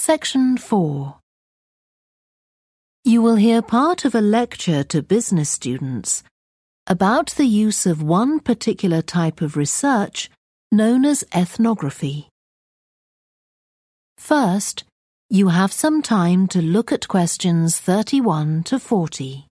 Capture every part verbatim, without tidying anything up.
Section four. You will hear part of a lecture to business students about the use of one particular type of research known as ethnography. First, you have some time to look at questions thirty-one to forty.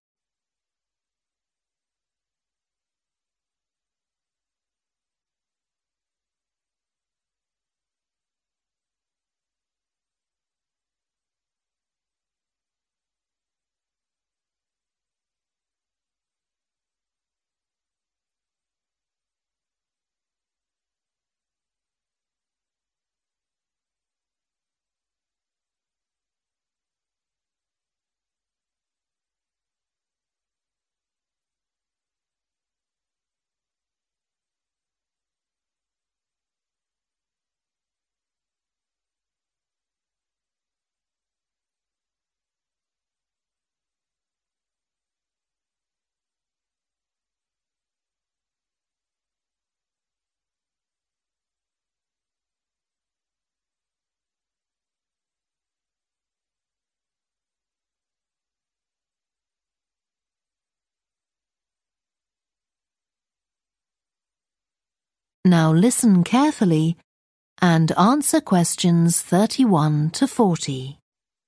Now listen carefully and answer questions thirty-one to forty.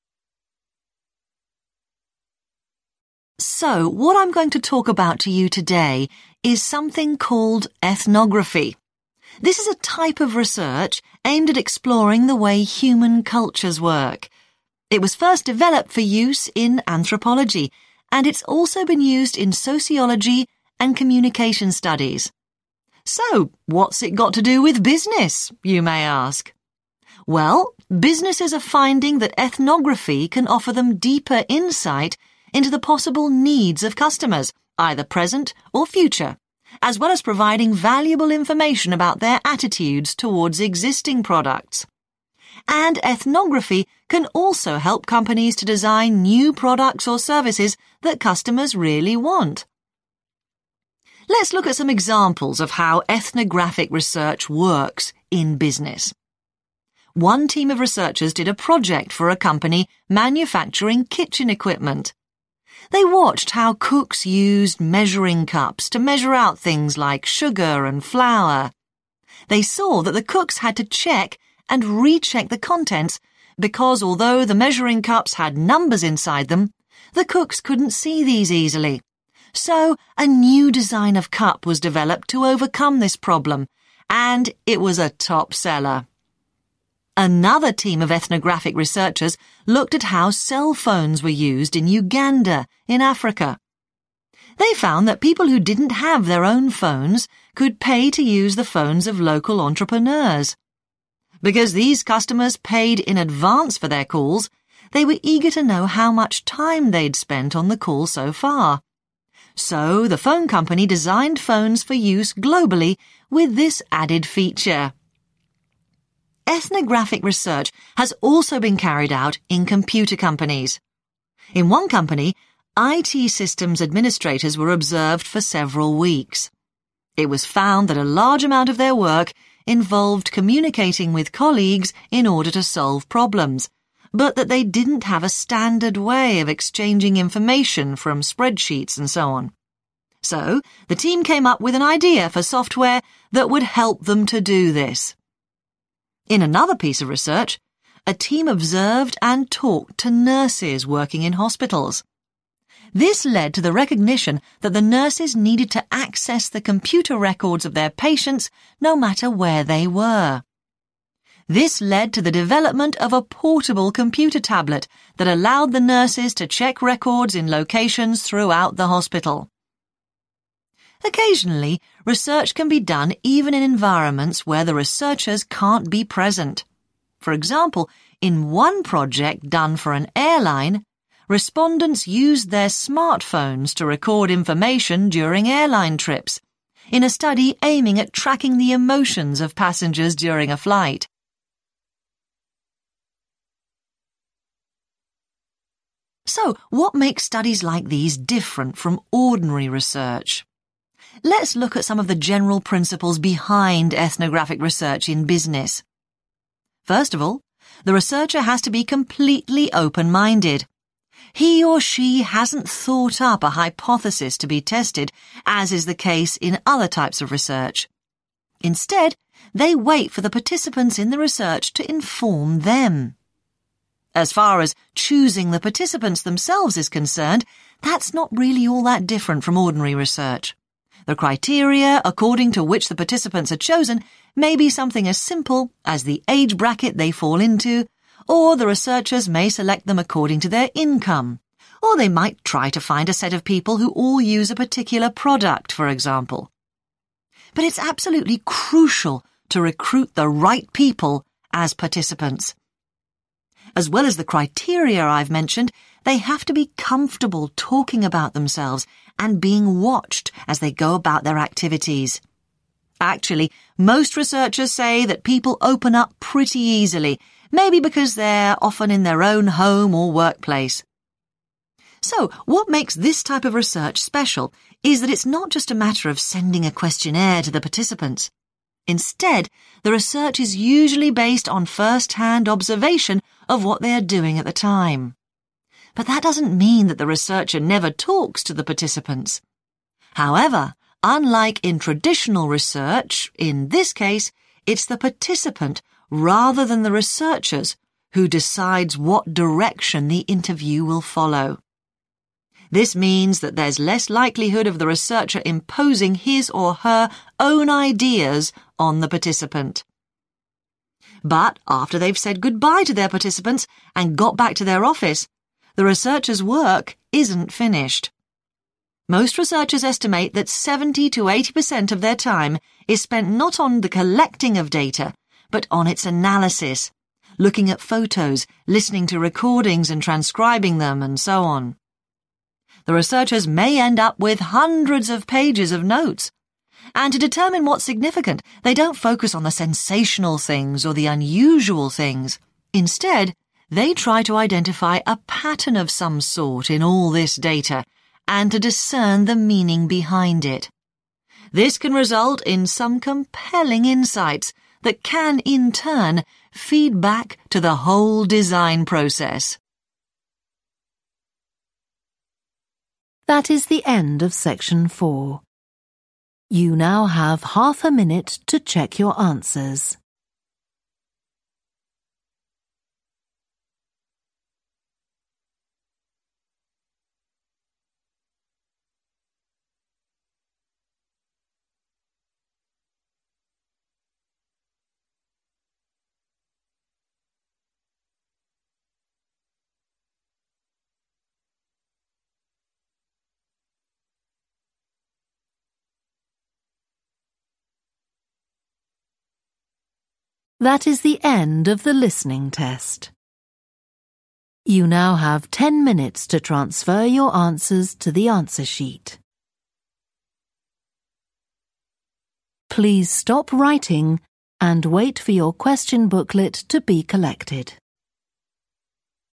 So, what I'm going to talk about to you today is something called ethnography. This is a type of research aimed at exploring the way human cultures work. It was first developed for use in anthropology, and it's also been used in sociology and communication studies. So, what's it got to do with business, you may ask? Well, businesses are finding that ethnography can offer them deeper insight into the possible needs of customers, either present or future, as well as providing valuable information about their attitudes towards existing products. And ethnography can also help companies to design new products or services that customers really want. Let's look at some examples of how ethnographic research works in business. One team of researchers did a project for a company manufacturing kitchen equipment. They watched how cooks used measuring cups to measure out things like sugar and flour. They saw that the cooks had to check and recheck the contents because although the measuring cups had numbers inside them, the cooks couldn't see these easily. So, a new design of cup was developed to overcome this problem, and it was a top seller. Another team of ethnographic researchers looked at how cell phones were used in Uganda, in Africa. They found that people who didn't have their own phones could pay to use the phones of local entrepreneurs. Because these customers paid in advance for their calls, they were eager to know how much time they'd spent on the call so far. So, the phone company designed phones for use globally with this added feature. Ethnographic research has also been carried out in computer companies. In one company, I T systems administrators were observed for several weeks. It was found that a large amount of their work involved communicating with colleagues in order to solve problems, but that they didn't have a standard way of exchanging information from spreadsheets and so on. So, the team came up with an idea for software that would help them to do this. In another piece of research, a team observed and talked to nurses working in hospitals. This led to the recognition that the nurses needed to access the computer records of their patients no matter where they were. This led to the development of a portable computer tablet that allowed the nurses to check records in locations throughout the hospital. Occasionally, research can be done even in environments where the researchers can't be present. For example, in one project done for an airline, respondents used their smartphones to record information during airline trips, in a study aiming at tracking the emotions of passengers during a flight. So, what makes studies like these different from ordinary research? Let's look at some of the general principles behind ethnographic research in business. First of all, the researcher has to be completely open-minded. He or she hasn't thought up a hypothesis to be tested, as is the case in other types of research. Instead, they wait for the participants in the research to inform them. As far as choosing the participants themselves is concerned, that's not really all that different from ordinary research. The criteria according to which the participants are chosen may be something as simple as the age bracket they fall into, or the researchers may select them according to their income, or they might try to find a set of people who all use a particular product, for example. But it's absolutely crucial to recruit the right people as participants. As well as the criteria I've mentioned, they have to be comfortable talking about themselves and being watched as they go about their activities. Actually, most researchers say that people open up pretty easily, maybe because they're often in their own home or workplace. So, what makes this type of research special is that it's not just a matter of sending a questionnaire to the participants. Instead, the research is usually based on first-hand observation of what they are doing at the time. But that doesn't mean that the researcher never talks to the participants. However, unlike in traditional research, in this case, it's the participant rather than the researchers who decides what direction the interview will follow. This means that there's less likelihood of the researcher imposing his or her own ideas on the participant. But after they've said goodbye to their participants and got back to their office, the researcher's work isn't finished. Most researchers estimate that seventy to eighty percent of their time is spent not on the collecting of data, but on its analysis, looking at photos, listening to recordings and transcribing them, and so on. The researchers may end up with hundreds of pages of notes. And to determine what's significant, they don't focus on the sensational things or the unusual things. Instead, they try to identify a pattern of some sort in all this data and to discern the meaning behind it. This can result in some compelling insights that can, in turn, feed back to the whole design process. That is the end of section four. You now have half a minute to check your answers. That is the end of the listening test. You now have ten minutes to transfer your answers to the answer sheet. Please stop writing and wait for your question booklet to be collected.